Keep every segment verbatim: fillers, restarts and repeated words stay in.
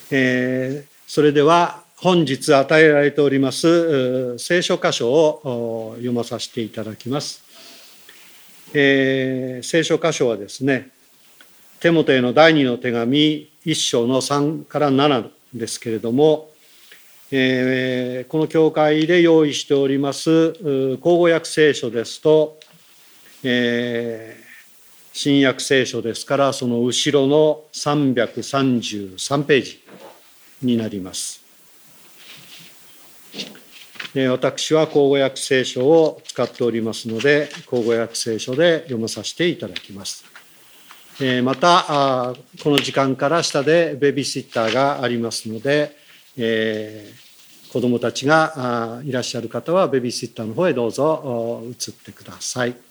えー、それでは本日与えられております聖書箇所を読まさせていただきます。えー、聖書箇所はですね、テモテへの第二の手紙一章のさんからななですけれども、えー、この教会で用意しております口語訳聖書ですと、えー、新約聖書ですから、その後ろのさんびゃくさんじゅうさんページになります。私は口語訳聖書を使っておりますので、口語訳聖書で読まさせていただきます。また、この時間から下でベビーシッターがありますので、えー、子どもたちがいらっしゃる方はベビーシッターの方へどうぞ移ってください。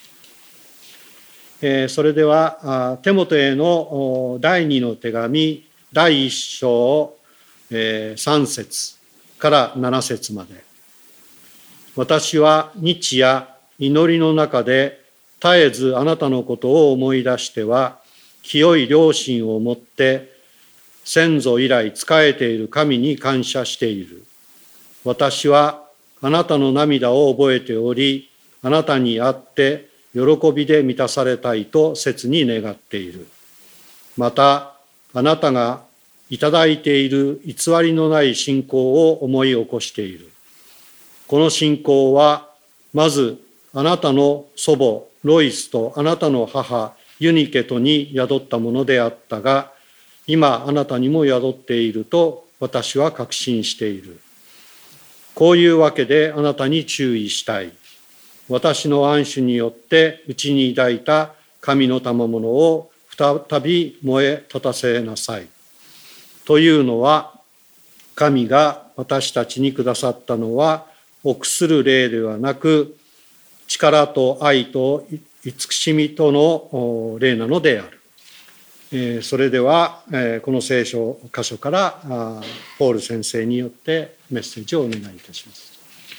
それでは、テモテへの第二の手紙第一章さん節からなな節まで。私は日夜祈りの中で絶えずあなたのことを思い出しては、清い良心をもって先祖以来仕えている神に感謝している。私はあなたの涙を覚えており、あなたに会って喜びで満たされたいと切に願っている。また、あなたがいただいている偽りのない信仰を思い起こしている。この信仰は、まずあなたの祖母ロイスとあなたの母ユニケとに宿ったものであったが、今あなたにも宿っていると私は確信している。こういうわけであなたに注意したい。私の安守によってうちに抱いた神の賜物を再び燃え立たせなさい。というのは、神が私たちにくださったのは臆する霊ではなく、力と愛と慈しみとの霊なのである。それではこの聖書箇所からポール先生によってメッセージをお願いいたします。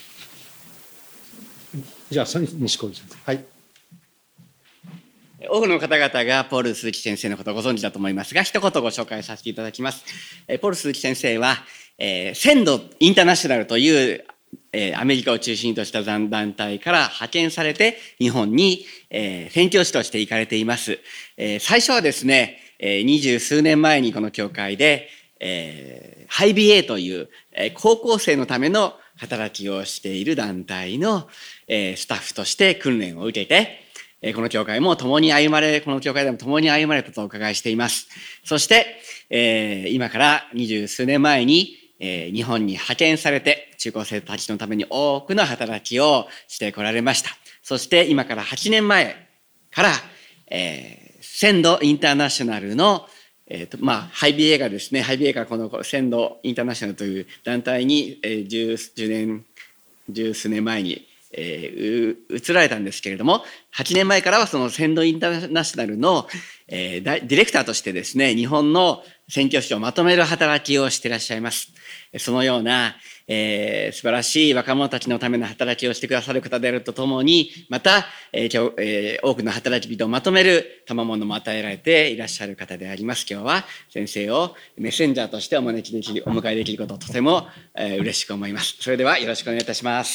じゃあ西小路先生。はい。 多くの方々がポール鈴木先生のことをご存知だと思いますが、一言ご紹介させていただきます。ポール鈴木先生は、えー、鮮度インターナショナルという、えー、アメリカを中心とした団体から派遣されて日本に、えー、宣教師として行かれています。えー、最初はですね、二十数年前にこの教会で、えー、ハイビエーという、えー、高校生のための働きをしている団体の、えー、スタッフとして訓練を受けて、えー、この教会も共に歩まれ、この教会でも共に歩まれたとお伺いしています。そして、えー、今から二十数年前に、えー、日本に派遣されて中高生たちのために多くの働きをしてこられました。そして今からはちねんまえから、えー、鮮度インターナショナルの、えーとまあ、ハイビエがですね、ハイビエがこの鮮度インターナショナルという団体に、えー、十, 十年、十数年前に、えー、移られたんですけれども、はちねんまえからはその鮮度インターナショナルの、えー、ディレクターとしてですね、日本の宣教師をまとめる働きをしていらっしゃいます。そのような、えー、素晴らしい若者たちのための働きをしてくださる方であるとともに、また、えーえー、多くの働き人をまとめる賜物も与えられていらっしゃる方であります。今日は先生をメッセンジャーとしてお招きできる、お迎えできることをとても、えー、嬉しく思います。それではよろしくお願いいたします。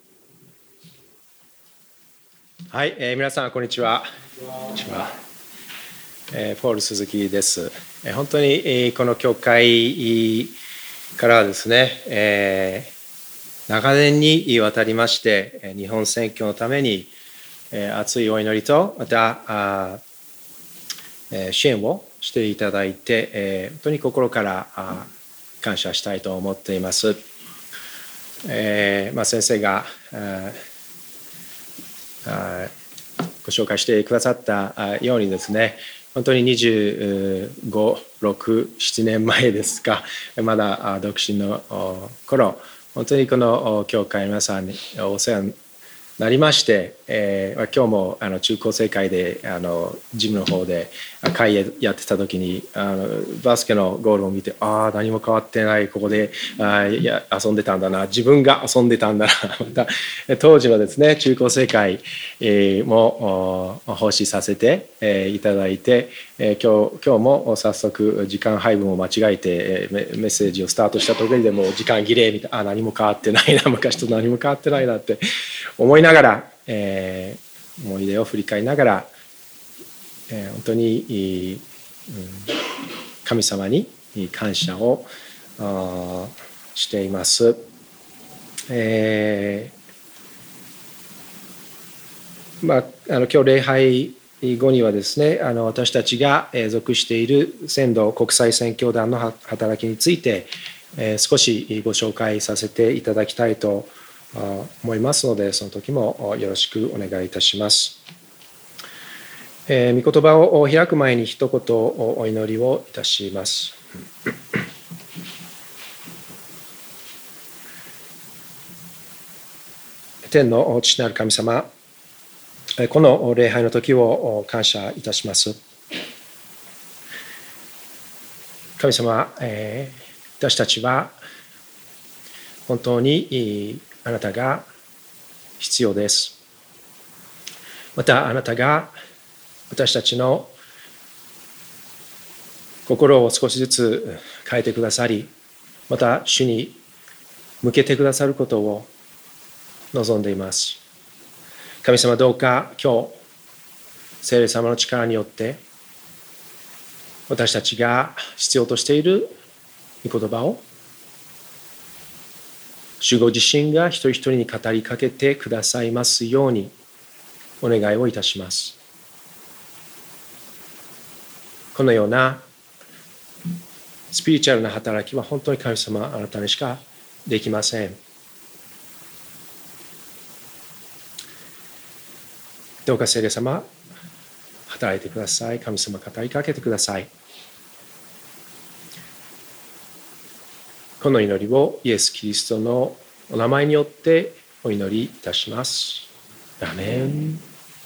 はい、えー、皆さんこんにちは。こんにちは。えー、ポール鈴木です。えー、本当に、えー、この教会からですね、えー、長年にわたりまして日本選挙のために、えー、熱いお祈りとまたあ、えー、支援をしていただいて、えー、本当に心からあ感謝したいと思っています。えーまあ、先生がああご紹介してくださったようにですね、本当ににじゅうご、ろく、ななねんまえですか、まだ独身の頃、本当にこの教会の皆さんにお世話になりまして、えー、今日もあの中高生会であのジムの方で会やってた時にあのバスケのゴールを見て、ああ何も変わってない、ここであいや遊んでたんだな、自分が遊んでたんだなまた当時はですね中高生会、えー、も奉仕させて、えー、いただいて、 えー、今日今日も早速時間配分を間違えてメッセージをスタートした時でもう時間切れみたいな、あ何も変わってないな、昔と何も変わってないなって思いながら、えー、思い出を振り返りながら、えー、本当に、うん、神様に感謝をしています。えーまあ、あの今日礼拝後にはですね、あの私たちが属している仙道国際宣教団の働きについて少しご紹介させていただきたいと思いますので、その時もよろしくお願いいたします。えー、御言葉を開く前に一言お祈りをいたします。天の父なる神様、この礼拝の時を感謝いたします。神様、えー、私たちは本当にあなたが必要です。またあなたが私たちの心を少しずつ変えてくださり、また主に向けてくださることを望んでいます。神様、どうか今日聖霊様の力によって私たちが必要としている御言葉を主ご自身が一人一人に語りかけてくださいますようにお願いをいたします。このようなスピリチュアルな働きは本当に神様あなたにしかできません。どうか聖霊様働いてください。神様語りかけてください。この祈りをイエス・キリストのお名前によってお祈りいたします。アメン。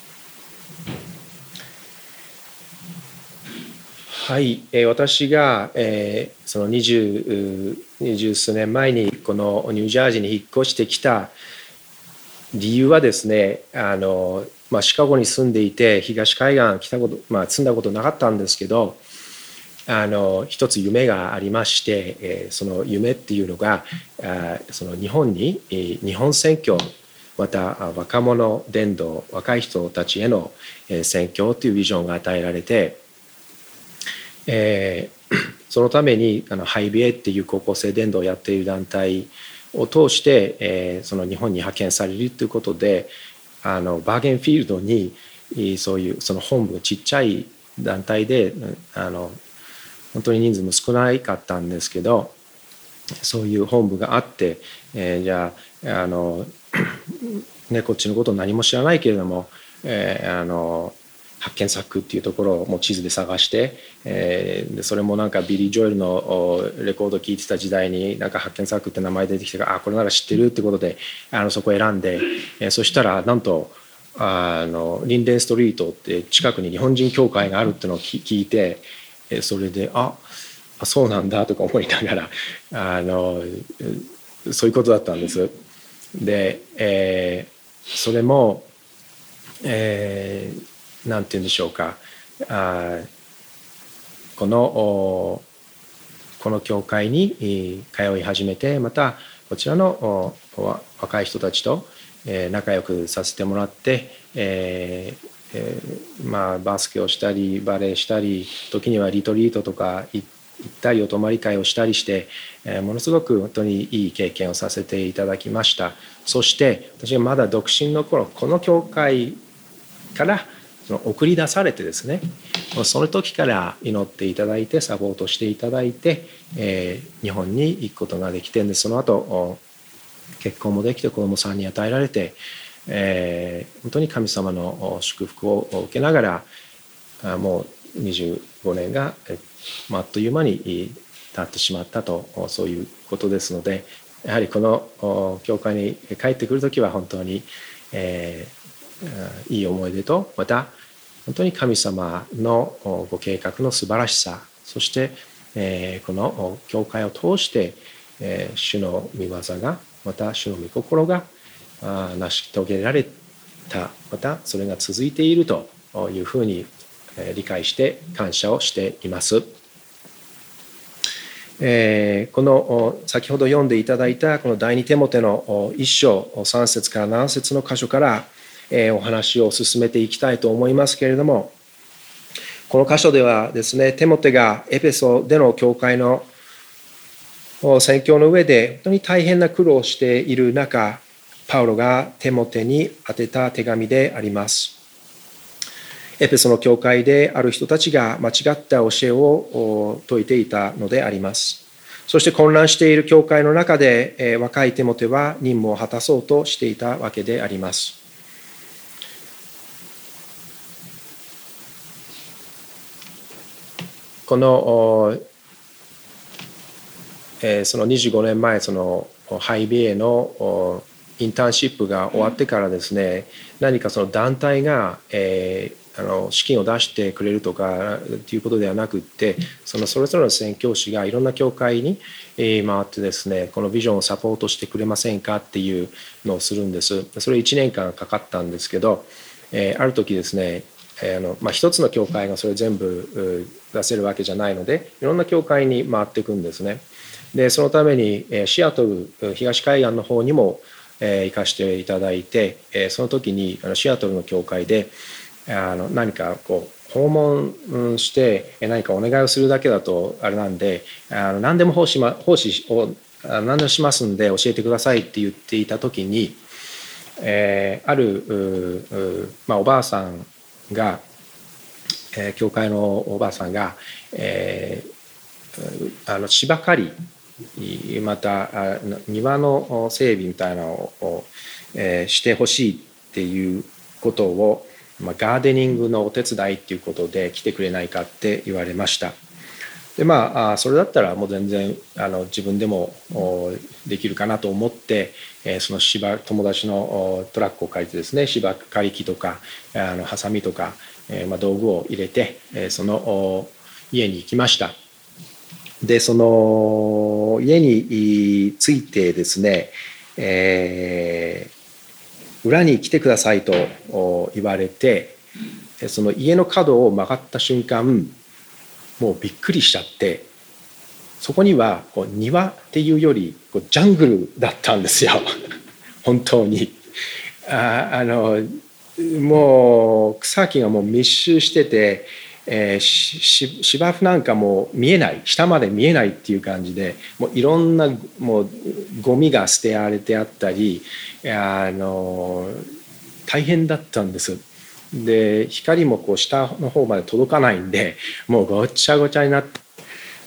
はい、えー、私が、えー、その二十、二十数年前にこのニュージャージーに引っ越してきた理由はですね、あの、まあ、シカゴに住んでいて東海岸来たこと、まあ、住んだことなかったんですけど、あの一つ夢がありまして、えー、その夢っていうのがあその日本に、えー、日本宣教、また若者伝道、若い人たちへの宣教というビジョンが与えられて、えー、そのためにあのハイビエっていう高校生伝道をやっている団体を通して、えー、その日本に派遣されるということで、あのバーゲンフィールドにそういうその本部ちっちゃい団体であの本当に人数も少ないかったんですけど、そういう本部があって、えー、じゃああの、ね、こっちのことを何も知らないけれども、えー、あの発見作っていうところをもう地図で探して、えー、でそれもなんかビリー・ジョエルのレコード聴いてた時代になんか発見作って名前出てきたから、あこれなら知ってるってことであのそこを選んで、えー、そしたらなんとあのリンデンストリートって近くに日本人教会があるっていうのを聞いて、それでああそうなんだとか思いながらあのそういうことだったんです。で、えー、それも、えー、なんて言うんでしょうか、あこのこの教会に通い始めて、またこちらの若い人たちと仲良くさせてもらって、えーえーまあ、バスケをしたりバレーしたり、時にはリトリートとか行ったりお泊まり会をしたりして、えー、ものすごく本当にいい経験をさせていただきました。そして私がまだ独身の頃、この教会からその送り出されてですね、その時から祈っていただいてサポートしていただいて、えー、日本に行くことができて、でその後結婚もできて子供さんに与えられて、えー、本当に神様の祝福を受けながらもうにじゅうごねんが、まあ、あっという間に経ってしまったと、そういうことですので、やはりこの教会に帰ってくる時は本当に、えー、いい思い出と、また本当に神様のご計画の素晴らしさ、そして、えー、この教会を通して、えー、主の御業が、また主の御心が成し遂げられた、またそれが続いているというふうに理解して感謝をしています。えー、この先ほど読んでいただいたこの第二テモテの一章さん節からなな節の箇所から、えー、お話を進めていきたいと思いますけれども、この箇所ではですね、テモテがエペソでの教会の宣教の上で本当に大変な苦労をしている中、パウロがテモテに宛てた手紙であります。エペソの教会である人たちが間違った教えを説いていたのであります。そして混乱している教会の中で若いテモテは任務を果たそうとしていたわけであります。このそのにじゅうごねんまえ、そのハイビエのインターンシップが終わってからですね、何かその団体が、えー、あの資金を出してくれるとかっていうことではなくって、そのそれぞれの宣教師がいろんな教会に回ってですね、このビジョンをサポートしてくれませんかっていうのをするんです。それいちねんかんかかったんですけど、えー、ある時ですね、あのまあ、一つの教会がそれ全部出せるわけじゃないので、いろんな教会に回っていくんですね。でそのためにシアトル東海岸の方にも行かせていただいて、その時にシアトルの教会であの何かこう訪問して何かお願いをするだけだとあれなんで、あの何でも奉仕ま奉仕を何でもしますんで教えてくださいって言っていた時に、えー、ある、まあ、おばあさんが、えー、教会のおばあさんが、えー、あの芝刈り、また庭の整備みたいなのを、えー、してほしいっていうことを、まあ、ガーデニングのお手伝いっていうことで来てくれないかって言われました。でまあそれだったらもう全然あの自分でもできるかなと思って、えー、その芝友達のトラックを借りてですね、芝刈り機とかあのハサミとか、えーまあ、道具を入れて、えー、その家に行きました。でその家に着いてですね、えー、裏に来てくださいと言われて、その家の角を曲がった瞬間もうびっくりしちゃって、そこにはこう庭っていうよりこうジャングルだったんですよ本当にああのもう草木がもう密集してて、えー、し芝生なんかもう見えない、下まで見えないっていう感じで、もういろんなもうゴミが捨てられてあったり、あの大変だったんです。で光もこう下の方まで届かないんで、もうごちゃごちゃになって、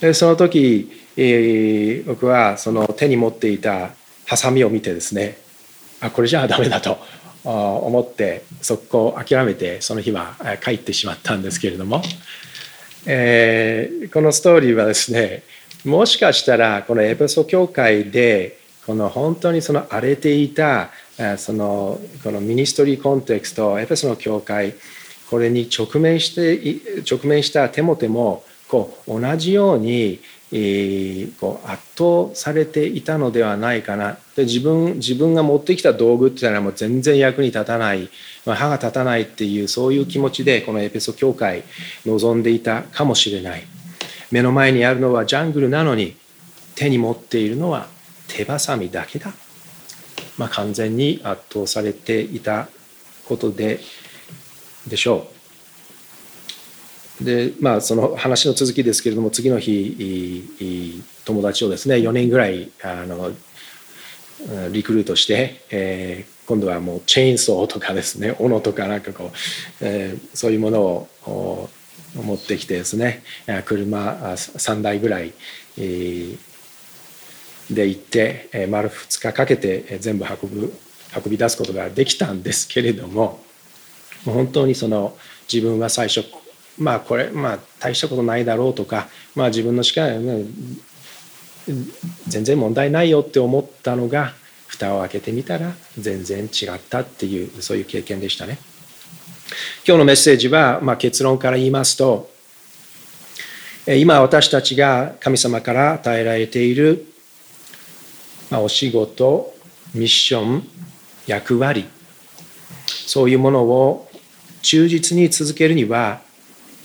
でその時、えー、僕はその手に持っていたハサミを見てですね、あこれじゃダメだと思って速攻諦めてその日は帰ってしまったんですけれども、えー、このストーリーはですね、もしかしたらこのエペソ教会でこの本当にその荒れていたそのこのミニストリーコンテクスト、エペソの教会、これに直面して直面したテモテもこう同じようにこう圧倒されていたのではないかな。で自分自分が持ってきた道具っていうのはもう全然役に立たない、まあ、歯が立たないっていうそういう気持ちでこのエペソ教会望んでいたかもしれない。目の前にあるのはジャングルなのに手に持っているのは手ばさみだけだ。まあ、完全に圧倒されていたことででしょう。でまあその話の続きですけれども、次の日友達をですねよねんぐらいあのリクルートして、えー、今度はもうチェーンソーとかですね、斧とかなんかこう、えー、そういうものを持ってきてですね、車さんだいぐらい、えーで行って丸ふつかかけて全部運ぶ運び出すことができたんですけれども、本当にその自分は最初まあこれまあ大したことないだろうとか、まあ自分の力は、ね、全然問題ないよって思ったのが蓋を開けてみたら全然違ったっていうそういう経験でしたね。今日のメッセージは、まあ、結論から言いますと、今私たちが神様から与えられているお仕事、ミッション、役割、そういうものを忠実に続けるには、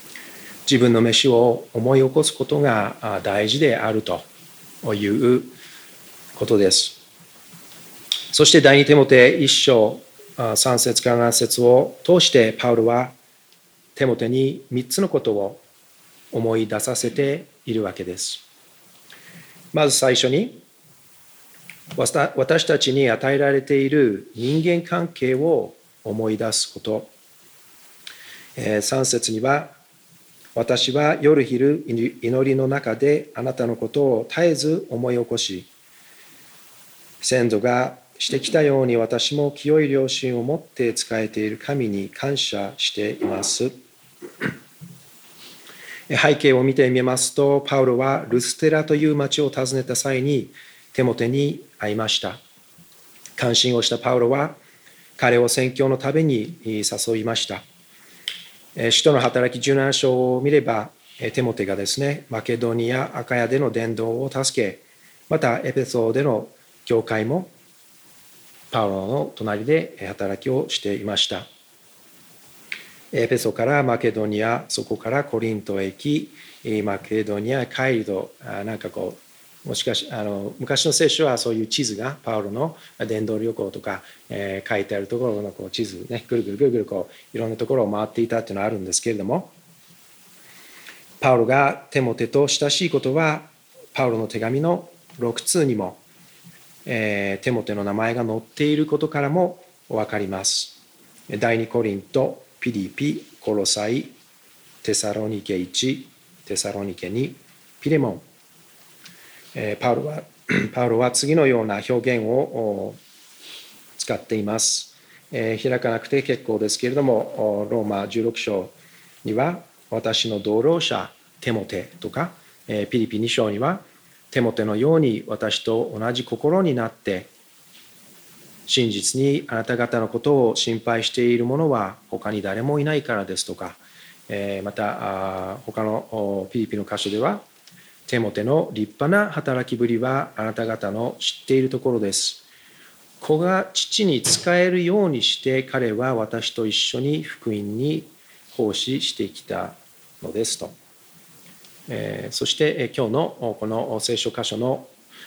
自分の飯を思い起こすことが大事であるということです。そして第二テモテ一章さん節からなな節を通してパウロはテモテにみっつのことを思い出させているわけです。まず最初に、私たちに与えられている人間関係を思い出すこと。さん節には、私は夜昼祈りの中であなたのことを絶えず思い起こし、先祖がしてきたように私も清い良心を持って仕えている神に感謝しています。背景を見てみますと、パウロはルステラという町を訪ねた際にテモテに会いました。関心をしたパウロは彼を宣教のために誘いました。使徒の働きじゅうなな章を見れば、テモテがですね、マケドニア、アカヤでの伝道を助け、またエペソでの教会もパウロの隣で働きをしていました。エペソからマケドニア、そこからコリントへ行き、マケドニアへ帰ると、なんかこう、もしかしあの昔の聖書はそういう地図がパウロの伝道旅行とか、えー、書いてあるところのこう地図ね、ぐるぐるぐるぐるこういろんなところを回っていたっていうのはあるんですけれども、パウロがテモテと親しいことはパウロの手紙のろく通にも、えー、テモテの名前が載っていることからも分かります。第二コリント、ピリピ、コロサイ、テサロニケいち、テサロニケに、ピレモン。パウロは、パウロは次のような表現を使っています。開かなくて結構ですけれども、ローマじゅうろく章には、私の同労者テモテとか、ピリピに章には、テモテのように私と同じ心になって、真実にあなた方のことを心配している者は他に誰もいないからですとか、また他のピリピの箇所では、テモテの立派な働きぶりはあなた方の知っているところです。子が父に仕えるようにして彼は私と一緒に福音に奉仕してきたのですと。えー、そして今日のこの聖書箇所の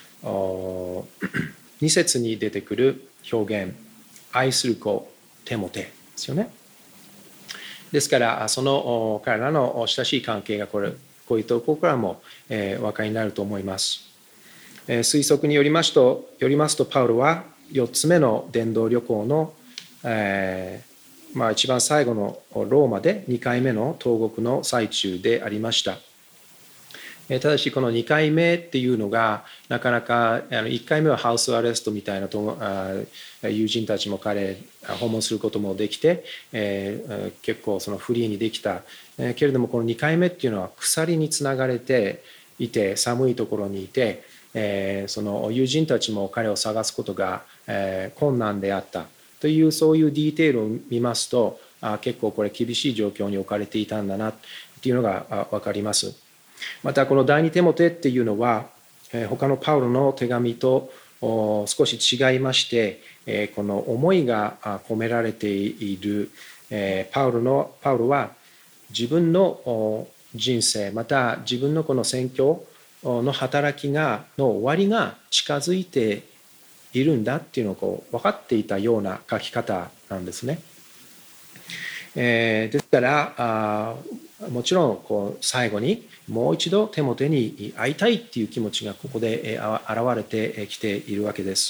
に節に出てくる表現、愛する子テモテですよね。ですからその彼らの親しい関係がこれこういうところからも、えー、お分かりになると思います。えー、推測によりますと、よりますとパウロはよっつめの伝道旅行の、えーまあ、一番最後のローマでにかいめの投獄の最中でありました。えー、ただしこのにかいめっていうのがなかなかあのいっかいめはハウスアレストみたいなとあ友人たちも彼訪問することもできて、えー、結構そのフリーにできた。けれどもこのにかいめっていうのは鎖につながれていて寒いところにいて、えー、その友人たちも彼を探すことが、えー、困難であったというそういうディテールを見ますとあ結構これ厳しい状況に置かれていたんだなっていうのが分かります。またこの第二テモテっていうのは、えー、他のパウロの手紙と少し違いまして、えー、この思いが込められている、えー、パウロのパウロは自分の人生また自分のこの宣教の働きがの終わりが近づいているんだっていうのをこう分かっていたような書き方なんですね。えー、ですからあもちろんこう最後にもう一度テモテに会いたいっていう気持ちがここで現れてきているわけです。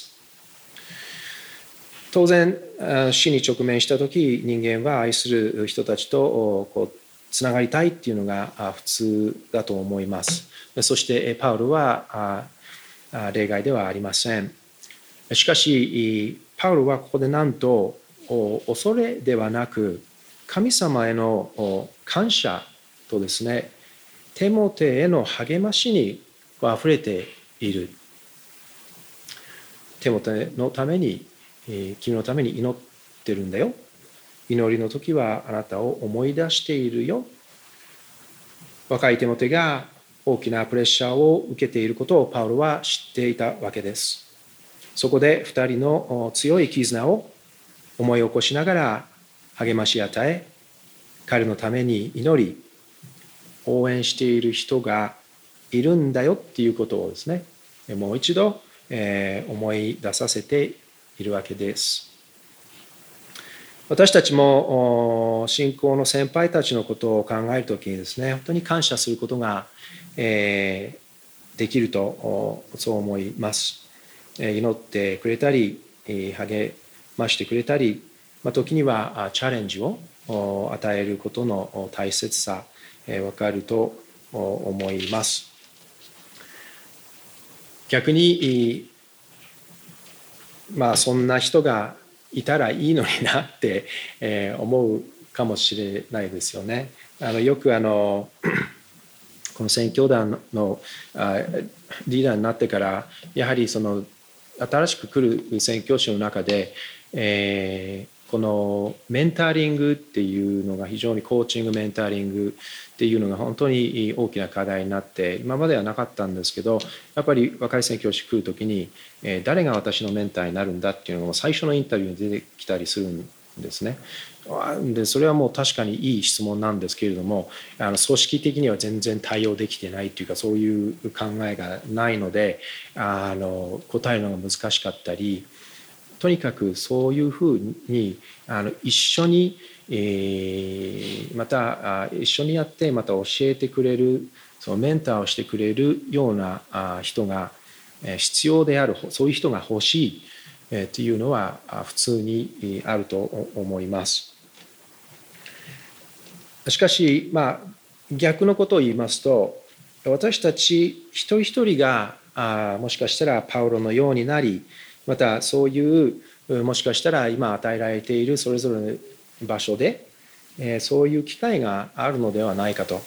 当然死に直面した時人間は愛する人たちとこうつながりたいっていうのが普通だと思います。そしてパウロは例外ではありません。しかしパウロはここでなんと恐れではなく神様への感謝とですね、テモテへの励ましにあふれている。テモテのために君のために祈ってるんだよ。祈りの時はあなたを思い出しているよ。若いテモテが大きなプレッシャーを受けていることをパウロは知っていたわけです。そこで二人の強い絆を思い起こしながら励まし与え、彼のために祈り、 応援している人がいるんだよっていうことをですね、もう一度、えー、思い出させているわけです。私たちも信仰の先輩たちのことを考えるときにですね、本当に感謝することが、えー、できるとそう思います。祈ってくれたり、励ましてくれたり、まあ、時にはチャレンジを与えることの大切さ、分かると思います。逆に、まあそんな人がいたらいいのになって思うかもしれないですよね。あのよくあのこの宣教団のリーダーになってからやはりその新しく来る宣教師の中で、えー、このメンターリングっていうのが非常にコーチングメンターリングっていうのが本当に大きな課題になって今まではなかったんですけど、やっぱり若い宣教師来る時に、えー、誰が私のメンターになるんだっていうのが最初のインタビューに出てきたりするんですね。でそれはもう確かにいい質問なんですけれども、あの組織的には全然対応できてないというか、そういう考えがないのであの答えるのが難しかったり、とにかくそういうふうにあの一緒に、えー、また一緒にやってまた教えてくれる、そのメンターをしてくれるような人が必要である、そういう人が欲しいというのは普通にあると思います。しかし、まあ、逆のことを言いますと、私たち一人一人があもしかしたらパウロのようになり、またそういうもしかしたら今与えられているそれぞれの場所で、えー、そういう機会があるのではないかと、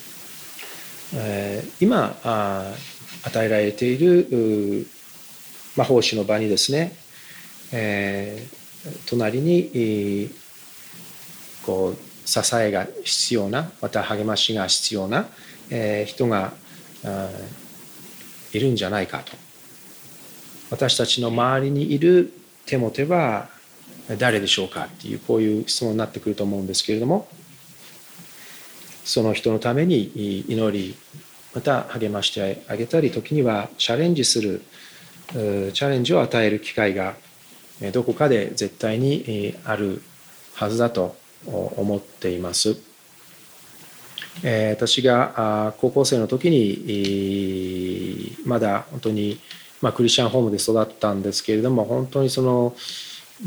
えー、今あ与えられているまあ、奉仕の場にですね、えー、隣に、えー、こう支えが必要な、また励ましが必要な、えー、人がいるんじゃないかと。私たちの周りにいるテモテは誰でしょうかっていう、こういう質問になってくると思うんですけれども、その人のために祈り、また励ましてあげたり、時にはチャレンジする、チャレンジを与える機会がどこかで絶対にあるはずだと思っています。私が高校生の時にまだ本当にまあクリスチャンホームで育ったんですけれども、本当にその、うん、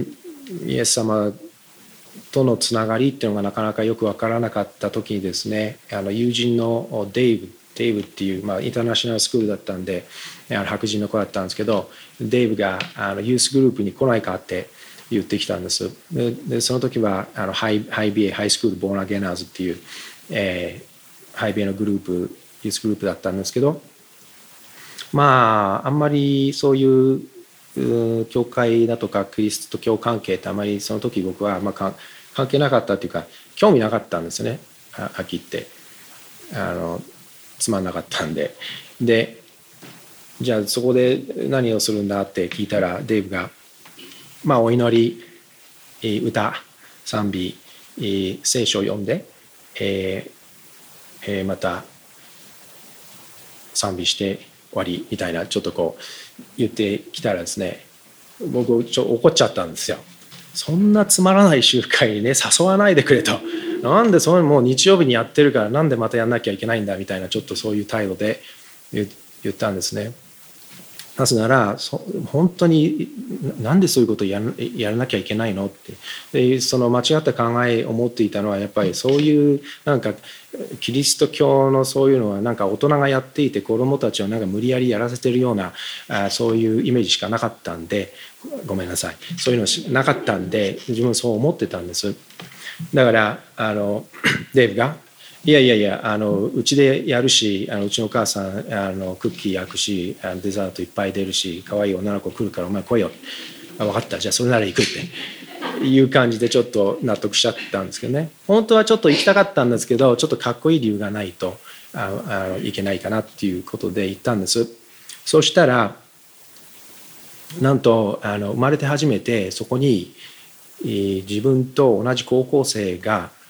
イエス様とのつながりっていうのがなかなかよく分からなかった時にですね、あの友人のデイブデイブっていう、まあ、インターナショナルスクールだったんで、あの白人の子だったんですけど、デイブがあのユースグループに来ないかって言ってきたんです。で, でその時はあのハイ、ハイビエハイスクールボーナゲナーズっていう、えー、ハイビエのグループユースグループだったんですけど、まああんまりそういう教会だとかキリスト教関係ってあまりその時僕はまあ関係なかったっていうか興味なかったんですよね。はっきり言ってあのつまんなかったんで。でじゃあそこで何をするんだって聞いたら、デイブがまあお祈り、歌、賛美、聖書を読んで、えー、また賛美して終わりみたいなちょっとこう言ってきたらですね、僕ちょっと怒っちゃったんですよ。そんなつまらない集会にね誘わないでくれと。なんでそれもう日曜日にやってるからなんでまたやんなきゃいけないんだみたいな、ちょっとそういう態度で言ったんですね。なぜなら本当になんでそういうことをややらなきゃいけないのって、でその間違った考えを持っていたのはやっぱりそういうなんかキリスト教のそういうのはなんか大人がやっていて子どもたちをなんか無理やりやらせてるようなあそういうイメージしかなかったんで、ごめんなさい、そういうのなかったんで自分そう思ってたんです。だからあのデーブがいやいやいやあのうちでやるし、あのうちのお母さんあのクッキー焼くしデザートいっぱい出るし可愛い女の子来るからお前来いよ、あ分かったじゃあそれなら行くっていう感じでちょっと納得しちゃったんですけどね。本当はちょっと行きたかったんですけどちょっとかっこいい理由がないとああのいけないかなっていうことで行ったんです。そうしたらなんとあの生まれて初めてそこに自分と同じ高校生が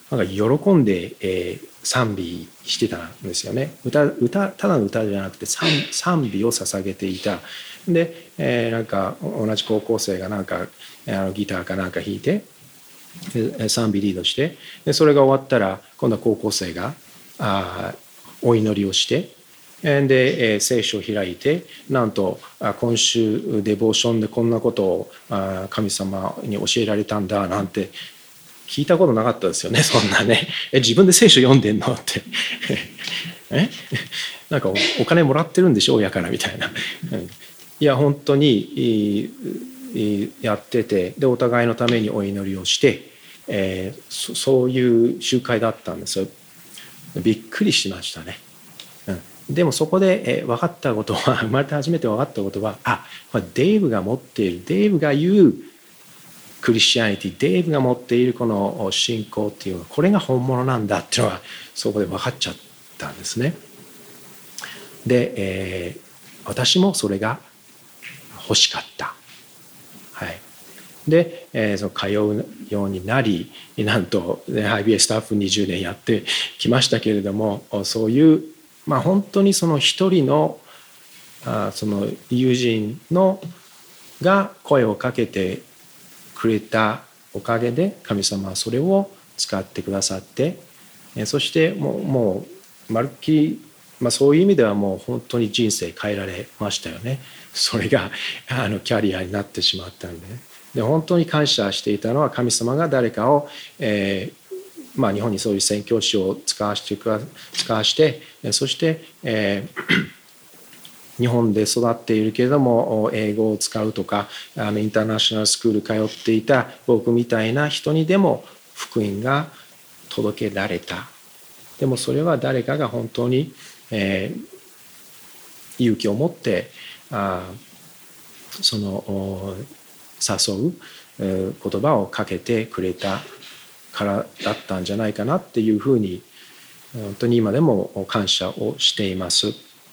なんか喜んで、えー、賛美してたんですよね。歌、歌、ただの歌じゃなくて賛、賛美を捧げていた。で、えー、なんか同じ高校生がなんかあのギターかなんか弾いて賛美リードして、でそれが終わったら今度は高校生があお祈りをして、で、えー、聖書を開いて、なんと今週デボーションでこんなことをあ神様に教えられたんだなんて聞いたことなかったですよね。そんなね、え自分で聖書読んでんのってえなんか お, お金もらってるんでしょ親からみたいな。いや本当にやってて、でお互いのためにお祈りをして、えー、そ, そういう集会だったんですよ。びっくりしましたね。うん、でもそこで、えー、分かったことは、生まれて初めて分かったことは、あ、デイブが持っている、デイブが言うクリスチャニティ、デイブが持っているこの信仰っていうのは、これが本物なんだっていうのはそこで分かっちゃったんですね。で、えー、私もそれが欲しかった。はい。で、えー、その通うようになり、なんと、ね、アイビーエー スタッフにじゅうねんやってきましたけれども、そういう、まあ、本当にその一人のあその友人のが声をかけてくれたおかげで、神様はそれを使ってくださって、そしてもう、もうまるっきり、まあ、そういう意味ではもう本当に人生変えられましたよね。それがあのキャリアになってしまったんで、ね、で本当に感謝していたのは、神様が誰かを、えーまあ、日本にそういう宣教師を使わして使わして、そして、えー、日本で育っているけれども英語を使うとか、あのインターナショナルスクール通っていた僕みたいな人にでも福音が届けられた。でもそれは誰かが本当に、えー、勇気を持ってあその誘う、えー、言葉をかけてくれたからだったんじゃないかなっていうふうに、本当に今でも感謝をしています。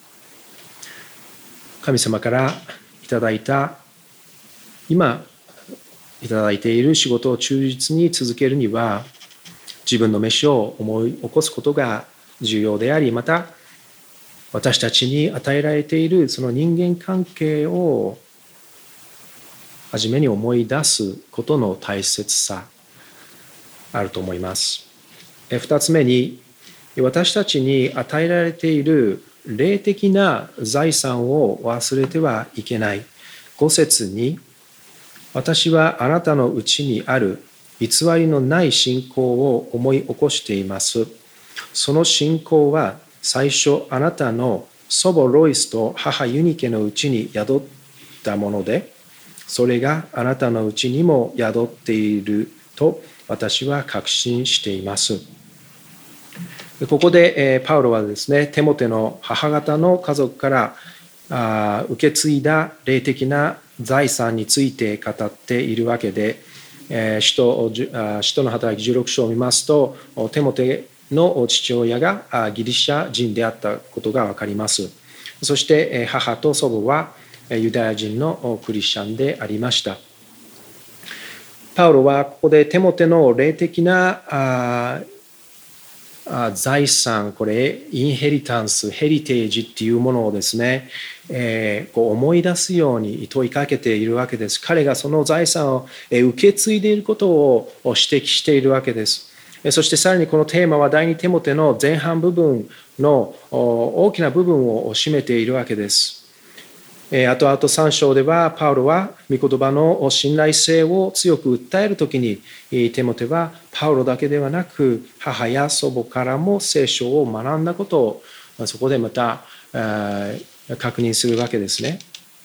神様からいただいた、今いただいている仕事を忠実に続けるには、自分の飯を思い起こすことが重要であり、また私たちに与えられているその人間関係を初めに思い出すことの大切さあると思います。二つ目に、私たちに与えられている霊的な財産を忘れてはいけない。五節に、私はあなたのうちにある偽りのない信仰を思い起こしています。その信仰は最初あなたの祖母ロイスと母ユニケのうちに宿ったもので、それがあなたのうちにも宿っていると私は確信しています。ここでパウロはですね、テモテの母方の家族から受け継いだ霊的な財産について語っているわけで、使徒、使徒の働きじゅうろく章を見ますと、テモテの父親がギリシャ人であったことが分かります。そして母と祖母はユダヤ人のクリスチャンでありました。パウロはここでテモテの霊的な財産、これインヘリタンス、ヘリテージっていうものをですね、えー、こう思い出すように問いかけているわけです。彼がその財産を受け継いでいることを指摘しているわけです。そしてさらにこのテーマは第二テモテの前半部分の大きな部分を占めているわけです。あとあとさん章ではパウロは御言葉の信頼性を強く訴えるときに、テモテはパウロだけではなく母や祖母からも聖書を学んだことをそこでまた確認するわけですね。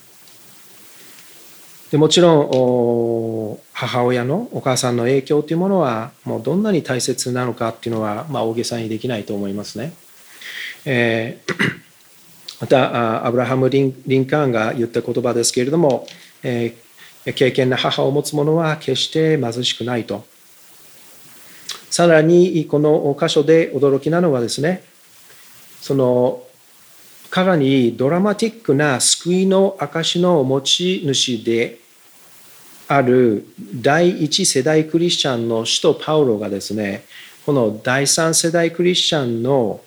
でもちろん母親のお母さんの影響というものはもうどんなに大切なのかっていうのは、まあ、大げさにできないと思いますね。えーまたアブラハム・リン、リンカーンが言った言葉ですけれども、えー、敬虔な母を持つ者は決して貧しくないと。さらにこの箇所で驚きなのはですね、そのかなりドラマティックな救いの証の持ち主である第一世代クリスチャンの使徒パウロがですね、 この第三世代クリスチャンの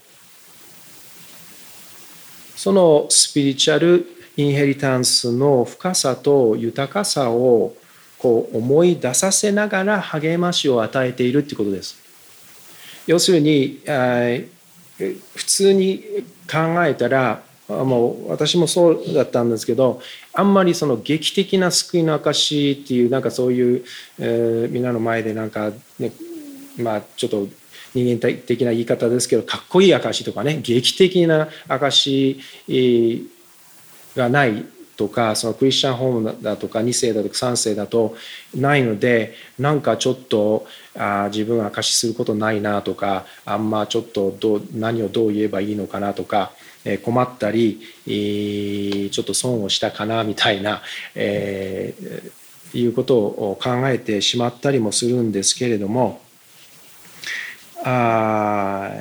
そのスピリチュアルインヘリタンスの深さと豊かさをこう思い出させながら励ましを与えているということです。要するに普通に考えたらもう私もそうだったんですけど、あんまりその劇的な救いの証っていうなんかそういう、えー、みんなの前でなんか、ね、まあちょっと人間的な言い方ですけど、かっこいい証とかね、劇的な証がないとか、そのクリスチャンホームだとかに世だとかさん世だとないので、なんかちょっとあ自分は証しすることないなとか、あんまちょっとどう何をどう言えばいいのかなとか、困ったりちょっと損をしたかなみたいな、えー、いうことを考えてしまったりもするんですけれども、あ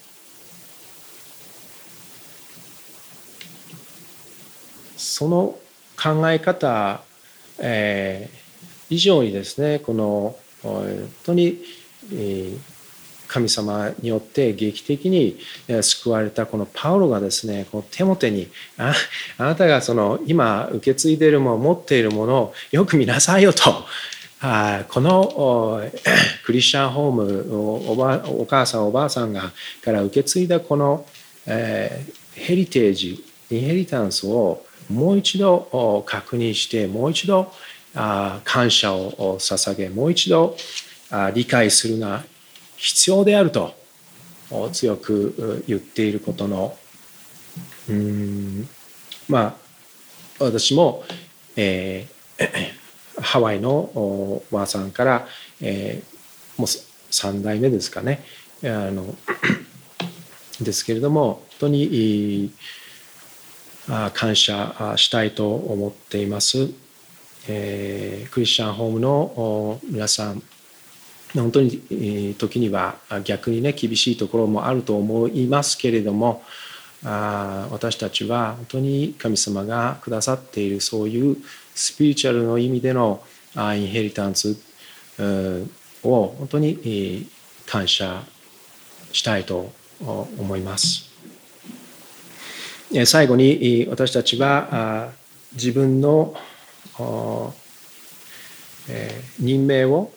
その考え方、えー、以上にですね、この本当に、えー神様によって劇的に救われたこのパウロがですね、このテモテに あ, あなたがその今受け継いでいるもの、持っているものをよく見なさいよと、あこのクリスチャンホームを お, ばお母さんおばあさんがから受け継いだこの、えー、ヘリテージインヘリタンスをもう一度確認して、もう一度あ感謝を捧げ、もう一度あ理解するが必要であると強く言っていることの、うーんまあ私も、えー、ハワイのおばあさんから、えー、もうさん代目ですかね、あのですけれども、本当に感謝したいと思っています。えー、クリスチャンホームの皆さん、本当に時には逆にね厳しいところもあると思いますけれども、私たちは本当に神様がくださっているそういうスピリチュアルの意味でのインヘリタンスを本当に感謝したいと思います。最後に私たちは自分の任命を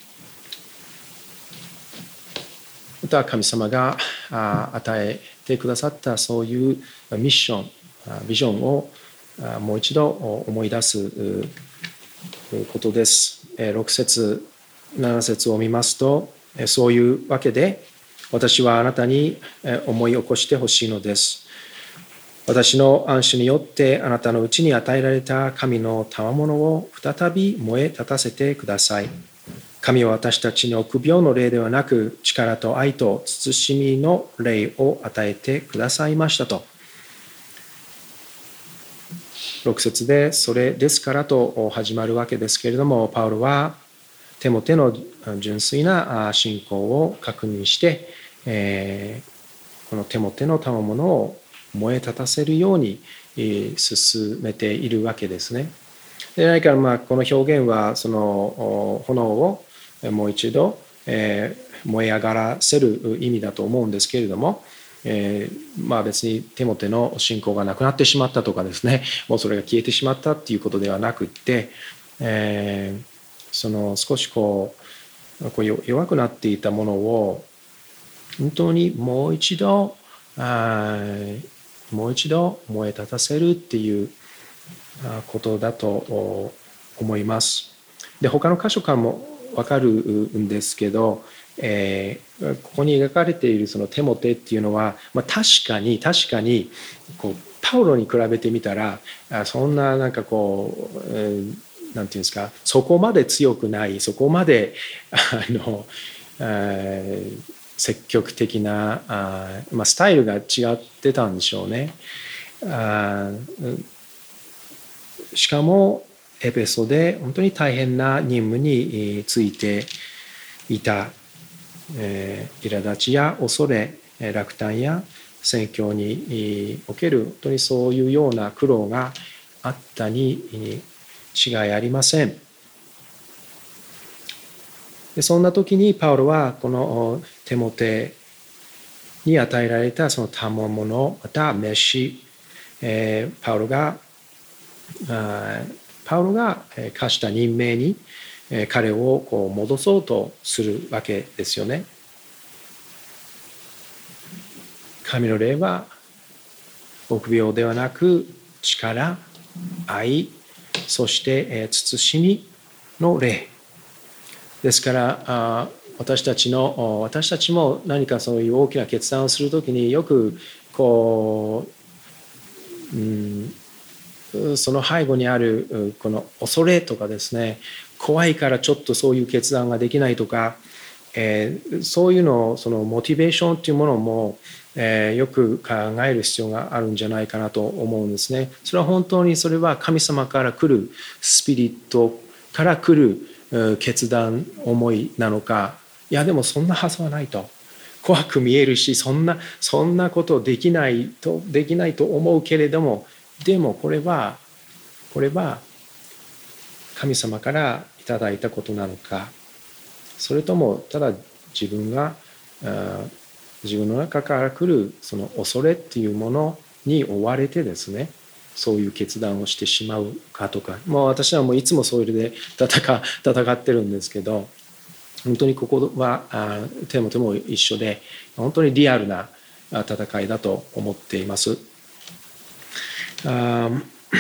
また神様が与えてくださったそういうミッション、ビジョンをもう一度思い出すことです。ろく節、なな節を見ますと、そういうわけで私はあなたに思い起こしてほしいのです。私の安守によってあなたのうちに与えられた神の賜物を再び燃え立たせてください。神は私たちに臆病の霊ではなく、力と愛と慎みの霊を与えてくださいましたと。ろく節でそれですからと始まるわけですけれども、パウロはテモテの純粋な信仰を確認して、えー、このテモテの賜物を燃え立たせるように進めているわけですね。で何かまあこの表現はその炎をもう一度、えー、燃え上がらせる意味だと思うんですけれども、えー、まあ別にテモテの信仰がなくなってしまったとかですね、もうそれが消えてしまったっていうことではなくって、えー、その少しこう、こう弱くなっていたものを本当にもう一度あもう一度燃え立たせるっていうことだと思います。で他の箇所からも分かるんですけど、えー、ここに描かれているそのテモテっていうのは、まあ、確かに確かにこうパウロに比べてみたらそんななんかこう、えー、なんていうんですか、そこまで強くない、そこまであの、えー、積極的なあ、まあ、スタイルが違ってたんでしょうね。あしかもエペソで本当に大変な任務についていた、えー、苛立ちや恐れ、落胆や宣教における本当にそういうような苦労があったに違いありません。でそんな時にパウロはこのテモテに与えられたその賜物、また召し、えー、パウロがパウロが課した任命に彼をこう戻そうとするわけですよね。神の霊は臆病ではなく力、愛、そして慎みの霊ですから、私たちの私たちも何かそういう大きな決断をするときによくこう、うん、その背後にあるこの恐れとかですね、怖いからちょっとそういう決断ができないとか、えー、そういうのそのモチベーションっていうものも、えー、よく考える必要があるんじゃないかなと思うんですね。それは本当にそれは神様から来るスピリットから来る決断思いなのか、いやでもそんなはずはないと、怖く見えるし、そんなそんなことできないとできないと思うけれども、でもこれはこれは神様からいただいたことなのか、それともただ自分が自分の中から来るその恐れっていうものに追われてですね、そういう決断をしてしまうかとか、もう私はもういつもそれで戦戦ってるんですけど、本当にここはテモテも一緒で、本当にリアルな戦いだと思っています。あ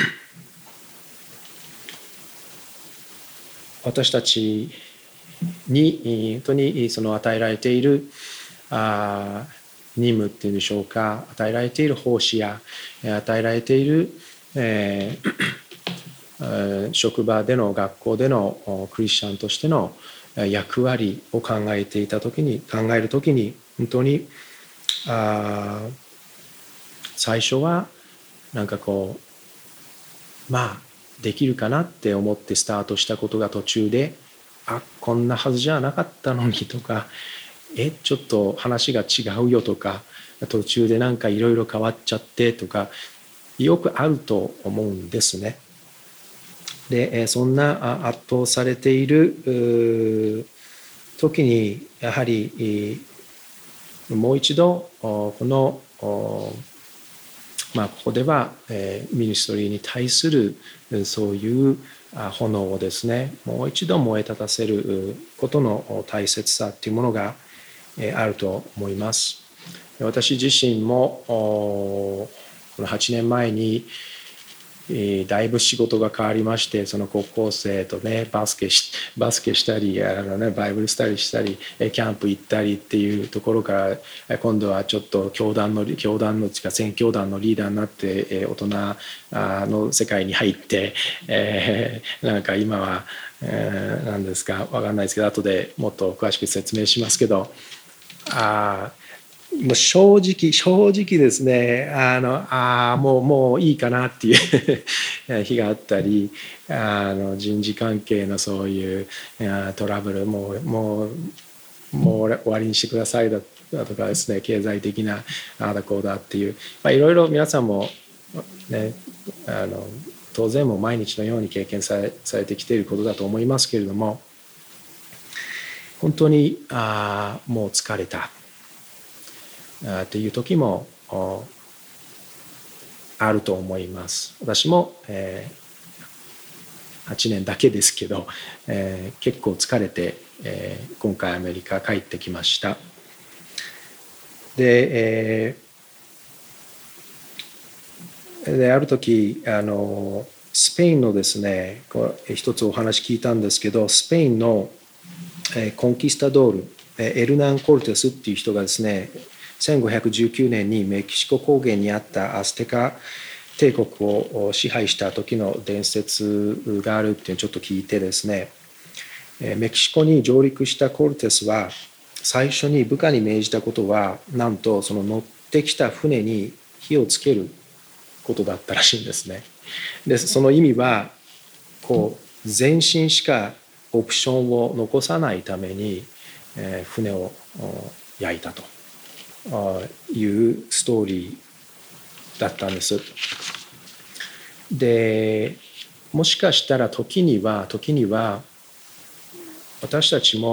私たちに本当にその与えられているあ任務っていうんでしょうか、与えられている奉仕や与えられている、えー、職場での学校でのクリスチャンとしての役割を考えていた時に考える時に本当にあ最初はなんかこうまあできるかなって思ってスタートしたことが途中で、あこんなはずじゃなかったのにとか、えちょっと話が違うよとか、途中でなんかいろいろ変わっちゃってとかよくあると思うんですね。でそんな圧倒されている時にやはりもう一度このまあここではミニストリーに対するそういう炎をですね、もう一度燃え立たせることの大切さっていうものがあると思います。私自身もこのはちねんまえにだいぶ仕事が変わりまして、その高校生とねバスケしバスケしたりあの、ね、バイブルスタディしたりキャンプ行ったりっていうところから、今度はちょっと教団の教団のうちか宣教団のリーダーになって大人の世界に入って、えー、なんか今は、えー、何ですか分かんないですけど、後でもっと詳しく説明しますけど、あもう正直正直ですね、あのあもうもういいかなっていう日があったり、あの人事関係のそういうトラブルもうもうもう終わりにしてくださいだとかですね、経済的なああだこうだっていう、まあ、いろいろ皆さんもねあの当然も毎日のように経験され、されてきていることだと思いますけれども、本当にあもう疲れたっていう時もあると思います。私も、えー、はちねんだけですけど、えー、結構疲れて、えー、今回アメリカ帰ってきました。で、えー、である時あのスペインのですね、こう一つお話聞いたんですけど、スペインの、えー、コンキスタドールエルナン・コルテスっていう人がですね、せんごひゃくじゅうきゅうねんにメキシコ高原にあったアステカ帝国を支配した時の伝説があるっていうのをちょっと聞いてですね、メキシコに上陸したコルテスは最初に部下に命じたことは、なんとその乗ってきた船に火をつけることだったらしいんですね。でその意味はこう前進しかオプションを残さないために船を焼いたというストーリーだったんです。でもしかしたら時には時には私たちも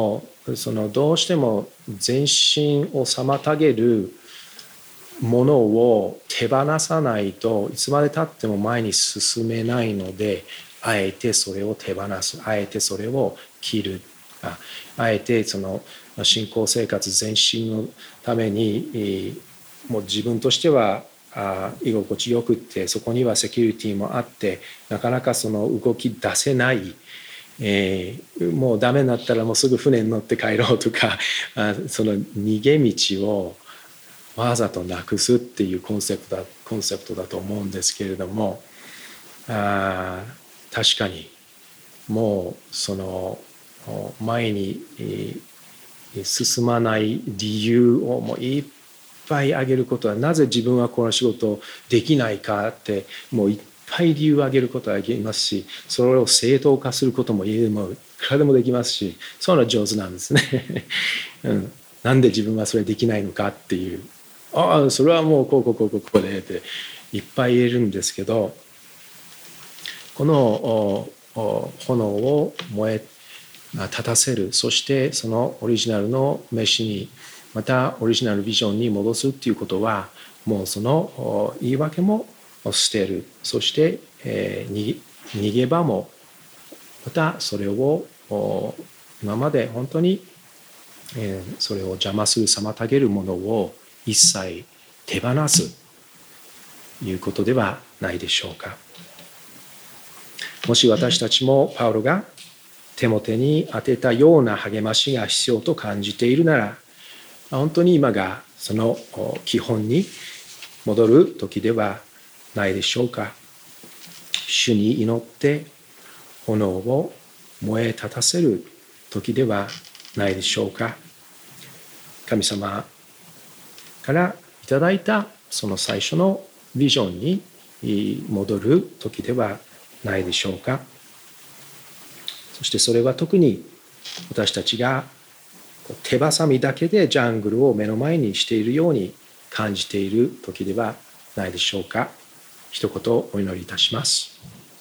そのどうしても前進を妨げるものを手放さないといつまでたっても前に進めないので、あえてそれを手放す、あえてそれを切る、ああえてその信仰生活前進のためにもう自分としては居心地よくって、そこにはセキュリティもあってなかなかその動き出せない、えー、もうダメになったらもうすぐ船に乗って帰ろうとか、あその逃げ道をわざとなくすっていうコンセプトだ、コンセプトだと思うんですけれども、あ確かにもうその前に進まない理由をもういっぱい挙げることは、なぜ自分はこの仕事をできないかってもういっぱい理由を挙げることはできますし、それを正当化することもいくらでもできますし、そういうのは上手なんですね、うん、なんで自分はそれできないのかっていう、ああそれはもうこうこうこうこうこうでっていっぱい言えるんですけど、この炎を燃え立たせる、そしてそのオリジナルの飯にまたオリジナルビジョンに戻すっていうことは、もうその言い訳も捨てる、そして、えー、逃げ場もまたそれを今まで本当に、えー、それを邪魔する妨げるものを一切手放すということではないでしょうか。もし私たちもパウロがテモテに当てたような励ましが必要と感じているなら、本当に今がその基本に戻る時ではないでしょうか。主に祈って炎を燃え立たせる時ではないでしょうか。神様からいただいたその最初のビジョンに戻る時ではないでしょうか。そしてそれは特に私たちが手ばさみだけでジャングルを目の前にしているように感じている時ではないでしょうか。一言お祈りいたします。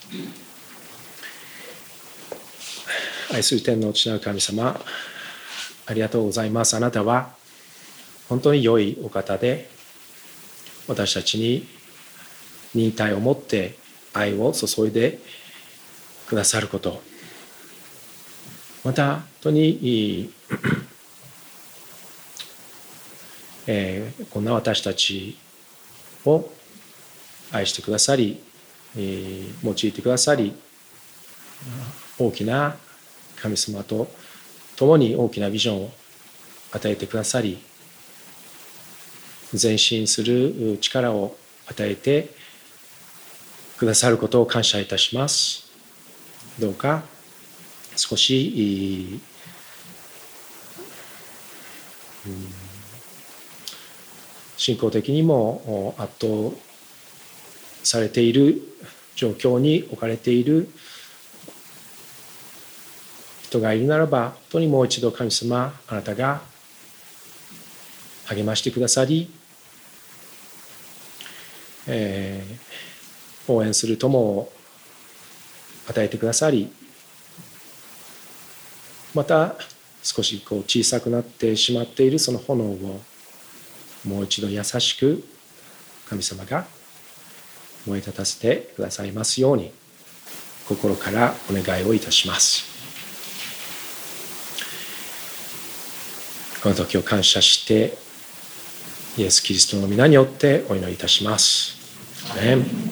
愛する天の父なる神様、ありがとうございます。あなたは本当に良いお方で、私たちに忍耐を持って愛を注いでくださること、また本当にえー、こんな私たちを愛してくださり、えー、用いてくださり、大きな神様と共に大きなビジョンを与えてくださり、前進する力を与えてくださることを感謝いたします。どうか少し、うん信仰的にも圧倒されている状況に置かれている人がいるならば、本当にもう一度神様、あなたが励ましてくださり、えー、応援する友を与えてくださり、また少しこう小さくなってしまっているその炎をもう一度優しく神様が燃え立たせてくださいますように心からお願いをいたします。この時を感謝してイエス・キリストの皆によってお祈りいたします。アメン。